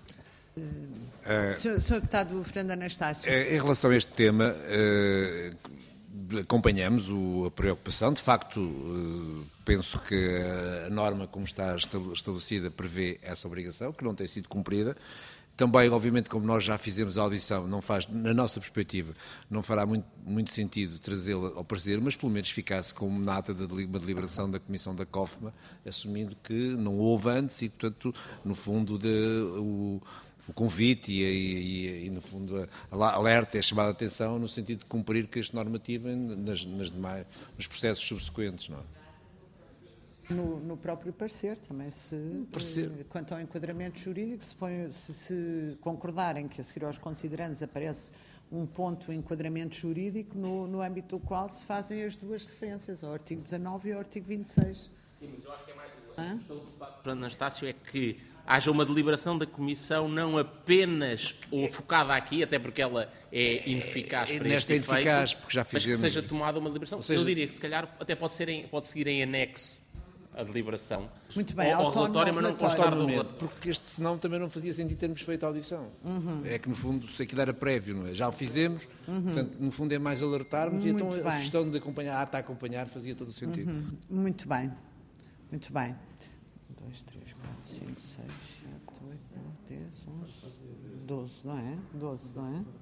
Sr. Deputado Fernando Anastácio. Em relação a este tema, acompanhamos a preocupação. De facto, penso que a norma, como está estabelecida, prevê essa obrigação, que não tem sido cumprida. Também, obviamente, como nós já fizemos a audição, não faz, na nossa perspectiva, não fará muito sentido trazê-la ao parecer, mas pelo menos ficasse como nata de uma deliberação da Comissão da COFMA, assumindo que não houve antes e, portanto, no fundo, o convite e, no fundo, a alerta e a chamada de atenção no sentido de cumprir com esta normativa nos processos subsequentes, não é? No próprio parecer também, quanto ao enquadramento jurídico, se concordarem que a seguir aos considerandos aparece um ponto de enquadramento jurídico no âmbito do qual se fazem as duas referências, ao artigo 19 e ao artigo 26. Sim, mas eu acho que é mais... A questão do deputado Anastácio é que haja uma deliberação da Comissão não apenas focada aqui, até porque ela é ineficaz para este efeito, ineficaz, porque já fizemos... mas que seja tomada uma deliberação. Eu diria que, se calhar, até pode seguir em anexo a deliberação. Muito bem, ao relatório, mas não constar do relatório. Porque este senão também não fazia sentido termos feito a audição. É que, no fundo, se aquilo era prévio, não é? Já o fizemos, portanto, no fundo é mais alertarmos e então a questão de acompanhar, a acompanhar, fazia todo o sentido. Muito bem, muito bem. 2, 3, 4, 5, 6, 7, 8, 9, 10, 11, 12, não é? 12, não é?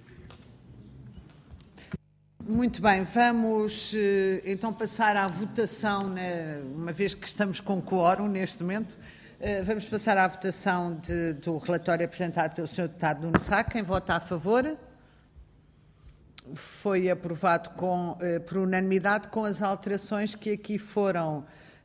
Muito bem, vamos então passar à votação, uma vez que estamos com quórum neste momento, vamos passar à votação do relatório apresentado pelo Sr. Deputado Nuno Sá. Quem vota a favor? Foi aprovado por unanimidade com as alterações que aqui foram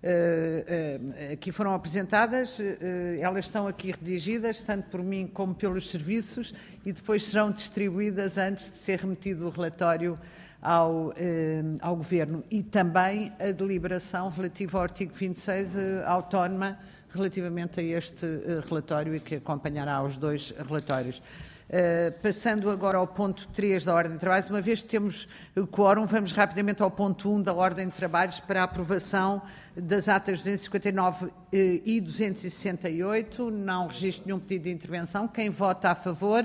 apresentadas. Elas estão aqui redigidas, tanto por mim como pelos serviços, e depois serão distribuídas antes de ser remetido o relatório ao Governo. E também a deliberação relativa ao artigo 26, autónoma, relativamente a este relatório e que acompanhará os dois relatórios. Passando agora ao ponto 3 da Ordem de Trabalhos, uma vez que temos quórum, vamos rapidamente ao ponto 1 da Ordem de Trabalhos para a aprovação das atas 259 e 268. Não registro nenhum pedido de intervenção. Quem vota a favor?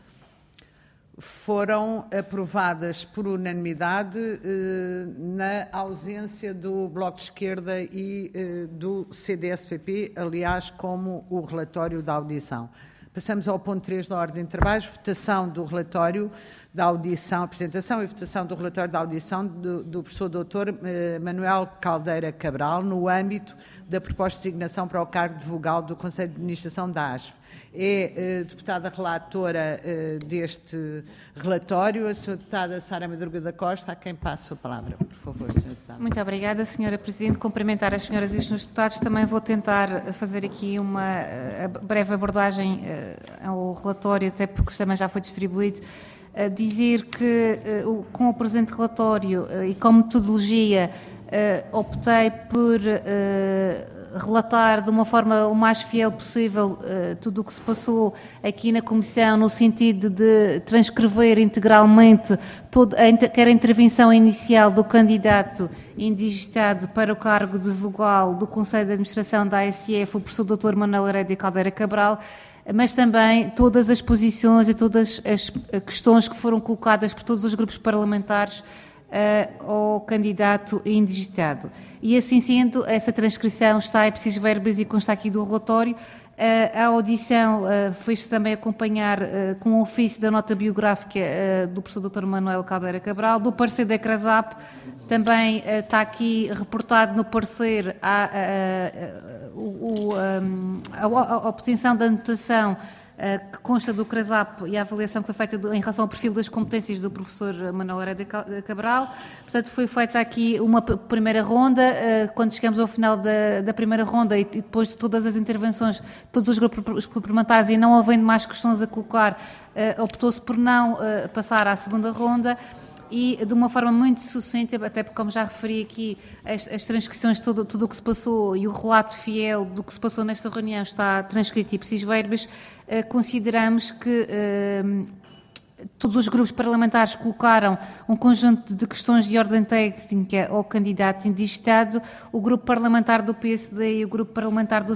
Foram aprovadas por unanimidade, na ausência do Bloco de Esquerda e do CDS-PP, aliás, como o relatório da audição. Passamos ao ponto 3 da ordem de trabalhos, votação do relatório da audição, apresentação e votação do relatório da audição do professor Dr. Manuel Caldeira Cabral, no âmbito da proposta de designação para o cargo de vogal do Conselho de Administração da ASF. É deputada relatora deste relatório, a senhora deputada Sara Madruga da Costa, a quem passo a palavra. Por favor, senhora deputada. Muito obrigada, senhora Presidente. Cumprimentar as senhoras e os senhores deputados. Também vou tentar fazer aqui uma breve abordagem ao relatório, até porque também já foi distribuído. Dizer que com o presente relatório e com metodologia optei por relatar de uma forma o mais fiel possível tudo o que se passou aqui na Comissão, no sentido de transcrever integralmente quer a intervenção inicial do candidato indigitado para o cargo de vogal do Conselho de Administração da ASF, o professor Dr. Manuel Herédia Caldeira Cabral, mas também todas as posições e todas as questões que foram colocadas por todos os grupos parlamentares ao candidato indigitado. E assim sendo, essa transcrição está, é preciso verbos e consta aqui do relatório. A audição foi-se também acompanhar com o ofício da nota biográfica do professor Dr. Manuel Caldeira Cabral, do parecer da CRASAP, também está aqui reportado no parecer a obtenção da anotação que consta do CRASAP e a avaliação que foi feita em relação ao perfil das competências do professor Manuel Herédia Cabral. Portanto, foi feita aqui uma primeira ronda. Quando chegamos ao final da primeira ronda e depois de todas as intervenções, todos os grupos parlamentares, e não havendo mais questões a colocar, optou-se por não passar à segunda ronda. E de uma forma muito sucinta, até porque, como já referi aqui, as transcrições de tudo o que se passou e o relato fiel do que se passou nesta reunião está transcrito e preciso verbos, consideramos que todos os grupos parlamentares colocaram um conjunto de questões de ordem técnica ao candidato indigitado. O grupo parlamentar do PSD e o grupo parlamentar do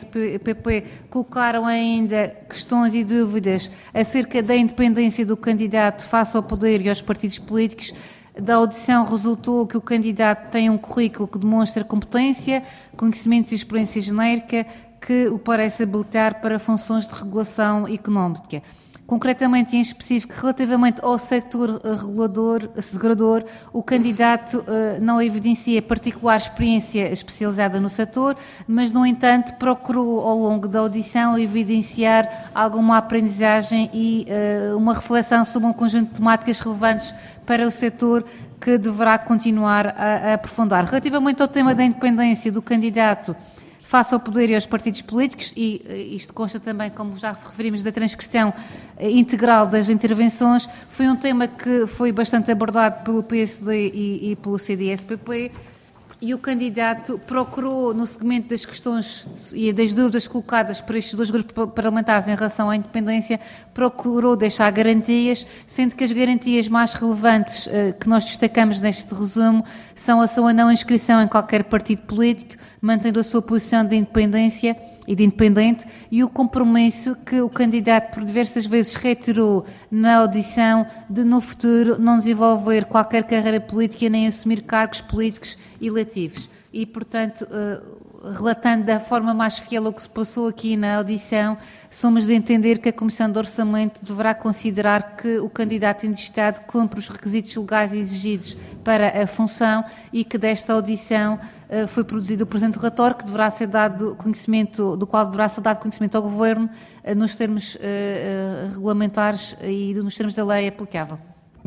CDS-PP colocaram ainda questões e dúvidas acerca da independência do candidato face ao poder e aos partidos políticos. Da audição resultou que o candidato tem um currículo que demonstra competência, conhecimentos e experiência genérica que o parece habilitar para funções de regulação económica. Concretamente e em específico, relativamente ao setor assegurador, o candidato não evidencia particular experiência especializada no setor, mas, no entanto, procurou ao longo da audição evidenciar alguma aprendizagem e uma reflexão sobre um conjunto de temáticas relevantes para o setor que deverá continuar a aprofundar. Relativamente ao tema da independência do candidato face ao poder e aos partidos políticos, e isto consta também, como já referimos, da transcrição integral das intervenções, foi um tema que foi bastante abordado pelo PSD e pelo CDS-PP, e o candidato procurou, no segmento das questões e das dúvidas colocadas por estes dois grupos parlamentares em relação à independência, procurou deixar garantias, sendo que as garantias mais relevantes que nós destacamos neste resumo são a sua não inscrição em qualquer partido político, mantendo a sua posição de independência e de independente, e o compromisso que o candidato por diversas vezes reiterou na audição de, no futuro, não desenvolver qualquer carreira política nem assumir cargos políticos eletivos. E, portanto, relatando da forma mais fiel o que se passou aqui na audição, somos de entender que a Comissão de Orçamento deverá considerar que o candidato indigitado cumpre os requisitos legais exigidos para a função e que desta audição foi produzido o presente relatório, que deverá ser dado conhecimento, do qual deverá ser dado conhecimento ao Governo nos termos regulamentares e nos termos da lei aplicável.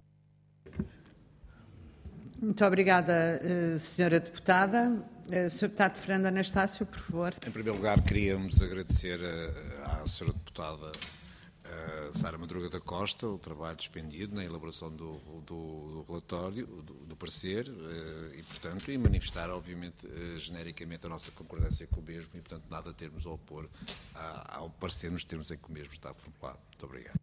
Muito obrigada, senhora deputada. Sr. Deputado Fernando Anastácio, por favor. Em primeiro lugar, queríamos agradecer à senhora deputada Sara Madruga da Costa o trabalho despendido na elaboração do relatório, do parecer, e, portanto, e manifestar, obviamente, genericamente a nossa concordância com o mesmo e, portanto, nada a termos a opor ao parecer nos termos em que o mesmo está formulado. Muito obrigado.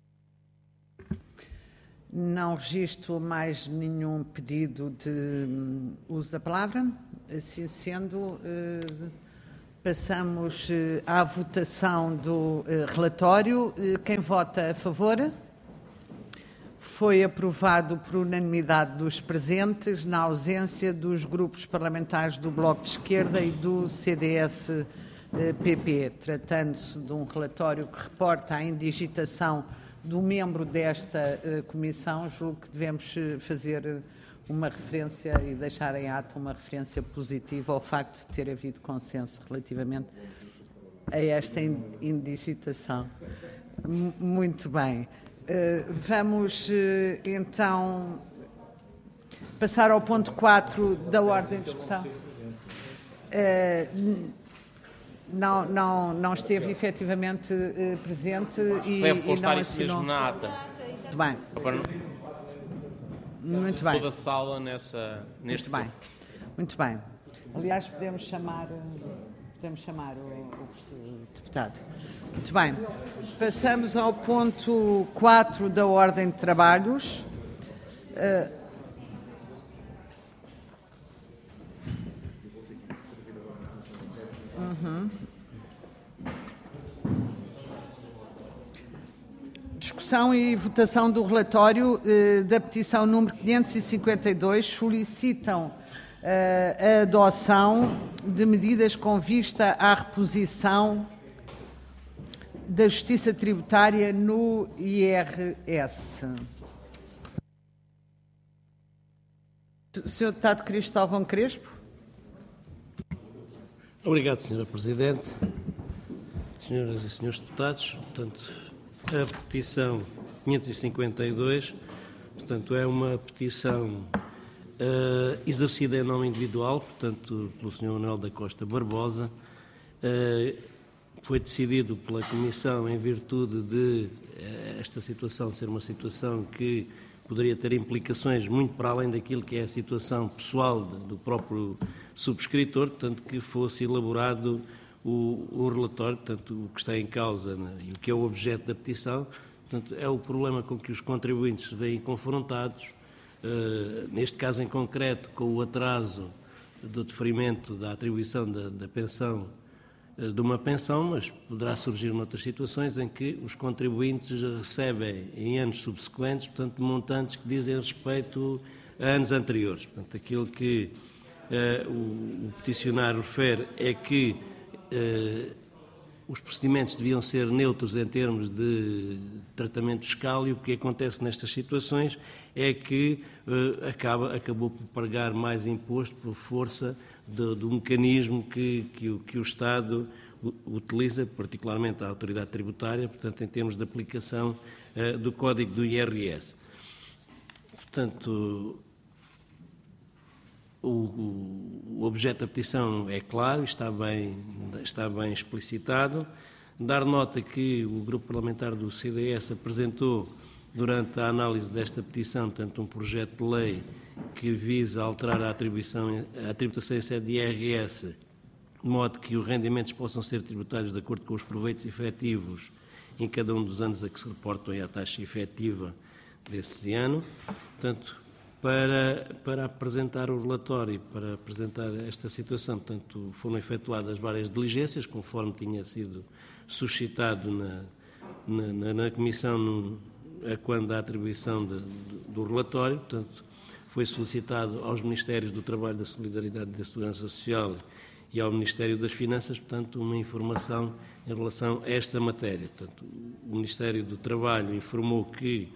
Não registro mais nenhum pedido de uso da palavra. Assim sendo, passamos à votação do relatório. Quem vota a favor? Foi aprovado por unanimidade dos presentes, na ausência dos grupos parlamentares do Bloco de Esquerda e do CDS PP, tratando-se de um relatório que reporta a indigitação do membro desta comissão, julgo que devemos fazer uma referência e deixar em ata uma referência positiva ao facto de ter havido consenso relativamente a esta indigitação. Muito bem. Vamos, então, passar ao ponto 4 da ordem de discussão. Não esteve efetivamente presente e não assinou. Nada. Muito bem. Muito bem. Toda a sala neste Muito bem. Muito bem. Aliás, podemos chamar o deputado. Muito bem. Passamos ao ponto 4 da ordem de trabalhos. Discussão e votação do relatório da petição número 552 solicitam a adoção de medidas com vista à reposição da justiça tributária no IRS. Sr. Deputado Cristóvão Crespo. Obrigado, Sra. Presidente. Senhoras e senhores deputados, portanto, a petição 552, portanto, é uma petição exercida em nome individual, portanto, pelo Sr. Manuel da Costa Barbosa. Foi decidido pela Comissão em virtude de esta situação ser uma situação que poderia ter implicações muito para além daquilo que é a situação pessoal do próprio subscritor, portanto, que fosse elaborado o relatório, portanto, o que está em causa, né, e o que é o objeto da petição, portanto, é o problema com que os contribuintes se veem confrontados, neste caso em concreto, com o atraso do deferimento da atribuição da pensão, de uma pensão, mas poderá surgir noutras situações em que os contribuintes recebem em anos subsequentes, portanto, montantes que dizem respeito a anos anteriores. Portanto, aquilo que o peticionário refere é que os procedimentos deviam ser neutros em termos de tratamento fiscal e o que acontece nestas situações é que acabou por pagar mais imposto por força do mecanismo que o Estado utiliza, particularmente a autoridade tributária, portanto, em termos de aplicação do Código do IRS. Portanto, o objeto da petição é claro, está bem explicitado. Dar nota que o Grupo Parlamentar do CDS apresentou, durante a análise desta petição, tanto um projeto de lei que visa alterar a tributação em sede de IRS, de modo que os rendimentos possam ser tributados de acordo com os proveitos efetivos em cada um dos anos a que se reportam à taxa efetiva desse ano. Portanto, para apresentar o relatório e para apresentar esta situação, portanto, foram efetuadas várias diligências, conforme tinha sido suscitado na Comissão quando a atribuição do relatório. Portanto, foi solicitado aos Ministérios do Trabalho, da Solidariedade e da Segurança Social e ao Ministério das Finanças, portanto, uma informação em relação a esta matéria. Portanto, o Ministério do Trabalho informou que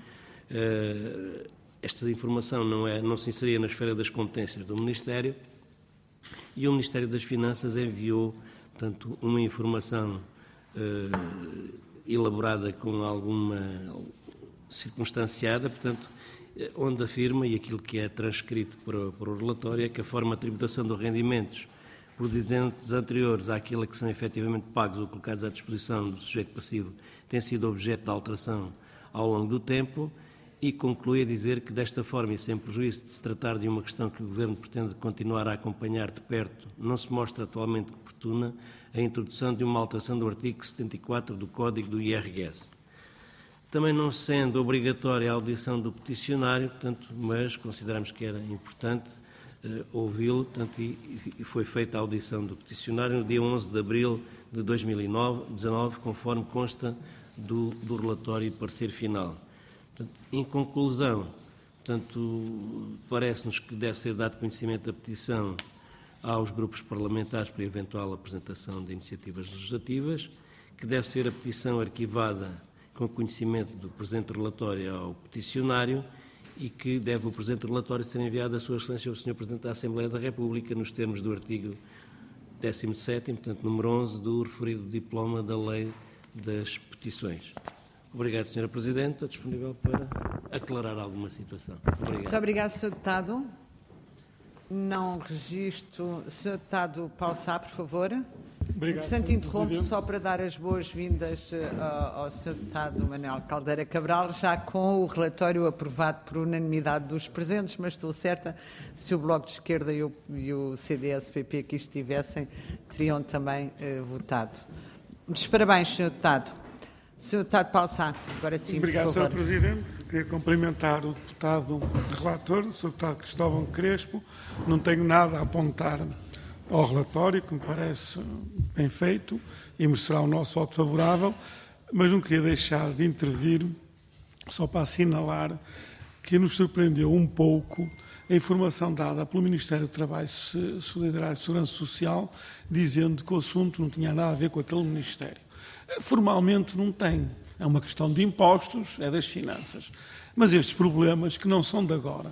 esta informação não se inseria na esfera das competências do Ministério e o Ministério das Finanças enviou, portanto, uma informação elaborada com alguma circunstanciada, portanto, onde afirma, e aquilo que é transcrito para o relatório, é que a forma de tributação dos rendimentos procedentes anteriores àquilo que são efetivamente pagos ou colocados à disposição do sujeito passivo tem sido objeto de alteração ao longo do tempo e conclui a dizer que, desta forma, e sem prejuízo de se tratar de uma questão que o Governo pretende continuar a acompanhar de perto, não se mostra atualmente oportuna a introdução de uma alteração do artigo 74 do Código do IRS. Também não sendo obrigatória a audição do peticionário, portanto, mas consideramos que era importante ouvi-lo, portanto, e foi feita a audição do peticionário no dia 11 de abril de 2019, conforme consta do relatório e parecer final. Portanto, em conclusão, portanto, parece-nos que deve ser dado conhecimento da petição aos grupos parlamentares para eventual apresentação de iniciativas legislativas, que deve ser a petição arquivada com conhecimento do presente relatório ao peticionário e que deve o presente relatório ser enviado à Sua Excelência o Sr. Presidente da Assembleia da República nos termos do artigo 17º, portanto, número 11, do referido diploma da Lei das Petições. Obrigado, Sra. Presidente. Estou disponível para aclarar alguma situação. Obrigado. Muito obrigado, Sr. Deputado. Não registro. Sr. Deputado Paulo Sá, por favor. Obrigado, Portanto, Sr. interrompo Presidente. só para dar as boas-vindas ao Sr. Deputado Manuel Caldeira Cabral, já com o relatório aprovado por unanimidade dos presentes, mas estou certa, se o Bloco de Esquerda e o CDS-PP aqui estivessem, teriam também votado. Muitos parabéns, Sr. Deputado. Sr. Deputado Paulo Sá, agora sim, Obrigado, por favor. Sr. Presidente. Queria cumprimentar o deputado relator, o Sr. Deputado Cristóvão Crespo. Não tenho nada a apontar ao relatório, que me parece bem feito e merecerá o nosso voto favorável, mas não queria deixar de intervir só para assinalar que nos surpreendeu um pouco a informação dada pelo Ministério do Trabalho, Solidariedade e Segurança Social, dizendo que o assunto não tinha nada a ver com aquele Ministério. Formalmente não tem. É uma questão de impostos, é das finanças. Mas estes problemas, que não são de agora,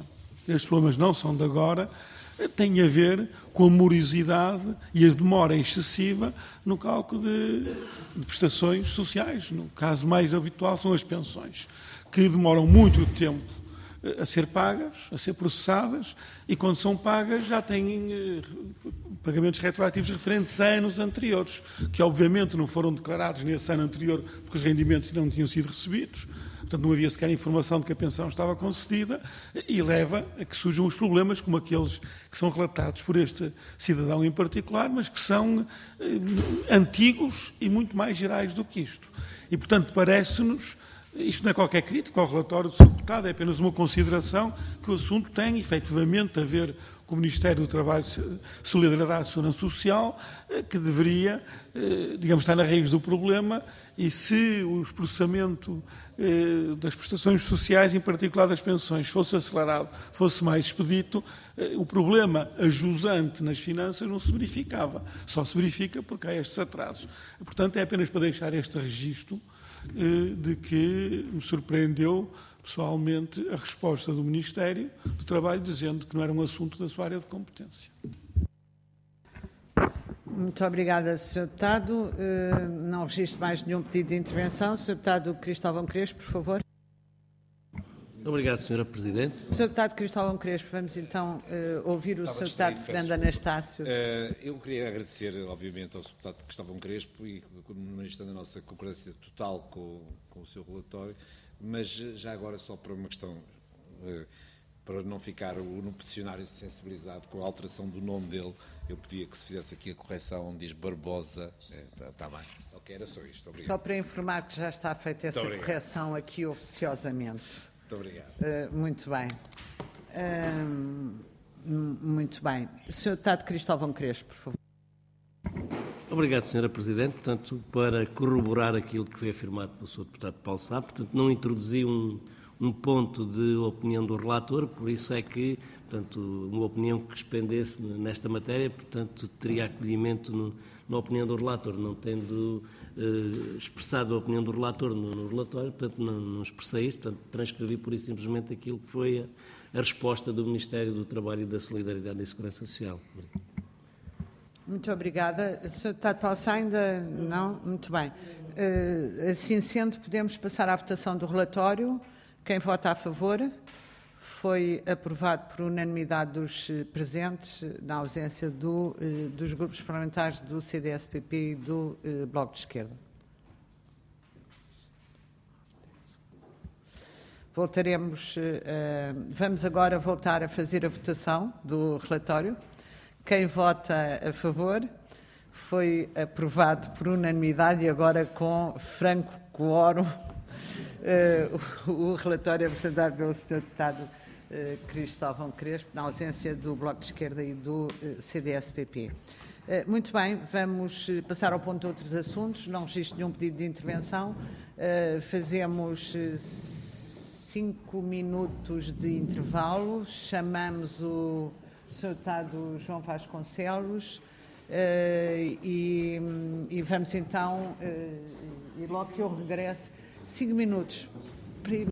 têm a ver com a morosidade e a demora excessiva no cálculo de prestações sociais. No caso mais habitual são as pensões, que demoram muito tempo a ser pagas, a ser processadas, e quando são pagas já têm pagamentos retroativos referentes a anos anteriores, que obviamente não foram declarados nesse ano anterior porque os rendimentos ainda não tinham sido recebidos, portanto não havia sequer informação de que a pensão estava concedida, e leva a que surjam os problemas como aqueles que são relatados por este cidadão em particular, mas que são antigos e muito mais gerais do que isto. E portanto parece-nos, isto não é qualquer crítica ao relatório do Sr. Deputado, é apenas uma consideração que o assunto tem efetivamente a ver com o Ministério do Trabalho, Solidariedade e Segurança Social, que deveria, digamos, estar na raiz do problema, e se o processamento das prestações sociais, em particular das pensões, fosse acelerado, fosse mais expedito, o problema ajusante nas finanças não se verificava. Só se verifica porque há estes atrasos. Portanto, é apenas para deixar este registro de que me surpreendeu pessoalmente a resposta do Ministério do Trabalho, dizendo que não era um assunto da sua área de competência. Muito obrigada, Sr. Deputado. Não registro mais nenhum pedido de intervenção. Sr. Deputado Cristóvão Crespo, por favor. Obrigado, Sra. Presidente. Sr. Deputado Cristóvão Crespo, vamos então ouvir o Sr. Deputado Fernando Anastácio. Eu queria agradecer, obviamente, ao Sr. Deputado Cristóvão Crespo e manifestando a nossa concordância total com o seu relatório, mas já agora só para uma questão, para não ficar no peticionário sensibilizado com a alteração do nome dele, eu pedia que se fizesse aqui a correção onde diz Barbosa. Está bem. Ok, era só isto. Obrigado. Só para informar que já está feita essa correção aqui oficiosamente. Muito obrigado. Muito bem. Muito bem. Sr. Deputado Cristóvão Crespo, por favor. Obrigado, Sra. Presidente. Portanto, para corroborar aquilo que foi afirmado pelo Sr. Deputado Paulo Sá, portanto, não introduzi um ponto de opinião do relator, por isso é que, portanto, uma opinião que expendesse nesta matéria, portanto, teria acolhimento na opinião do relator, não tendo expressado a opinião do relator no relatório, portanto, não expressei isso, portanto, transcrevi por isso simplesmente aquilo que foi a resposta do Ministério do Trabalho e da Solidariedade e Segurança Social. Muito obrigada. Sr. Deputado Paulo Sá, ainda não? Muito bem. Assim sendo, podemos passar à votação do relatório. Quem vota a favor? Foi aprovado por unanimidade dos presentes, na ausência dos grupos parlamentares do CDS-PP e do Bloco de Esquerda. Vamos agora voltar a fazer a votação do relatório. Quem vota a favor? Foi aprovado por unanimidade e agora com franco quórum o relatório apresentado pelo Sr. Deputado Cristóvão Crespo, na ausência do Bloco de Esquerda e do CDS-PP. Muito bem, vamos passar ao ponto de outros assuntos. Não registro nenhum pedido de intervenção. Fazemos 5 minutos de intervalo. Chamamos o Sr. Deputado João Vasconcelos, e vamos então, e logo que eu regresse, 5 minutos.